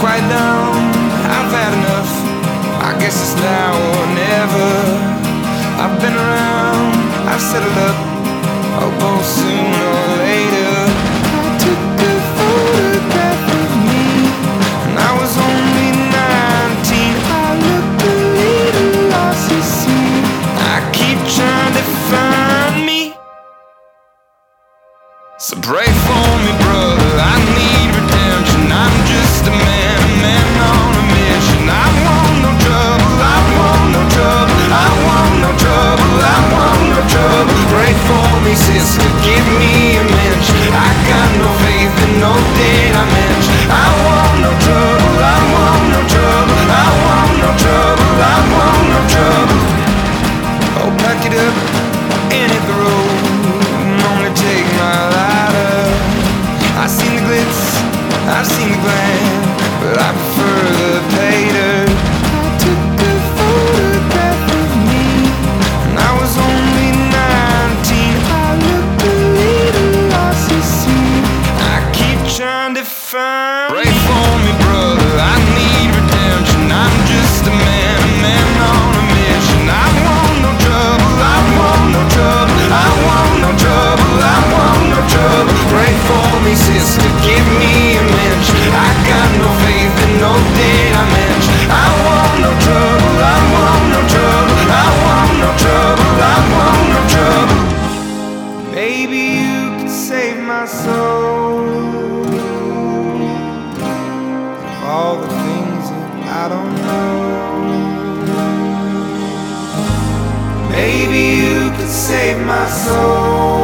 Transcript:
quiet down, I've had enough. I guess it's now or never. I've been around, I've settled up. I'll go sooner or later. I took a photograph of me, and I was only 19. I looked a little lost, you see. I keep trying to find me. So pray for me, brother, I need redemption. I'm just a man on a mission. I want no trouble, I want no trouble, I want no trouble, I want no trouble. Pray for me, sister, give me a mensch. I got no faith in no damage. I want no trouble, I want no trouble, I want no trouble, I want no trouble. Oh, pack it up and hit the road, and only take my lighter. I've seen the glitz, I've seen the glam, but I prefer the pater. I took a photograph of me, and I was only 19. I looked a little lost, you see. I keep trying to find. Pray for me, brother, I need redemption. I'm just a man on a mission. I want no trouble, I want no trouble, I want no trouble, I want no trouble. Pray for me, sister, give me a mensch. I got no faith in no damage. I want no trouble, I want no trouble, I want no trouble, I want no trouble. Maybe you could save my soul. All the things that I don't know. Maybe you could save my soul.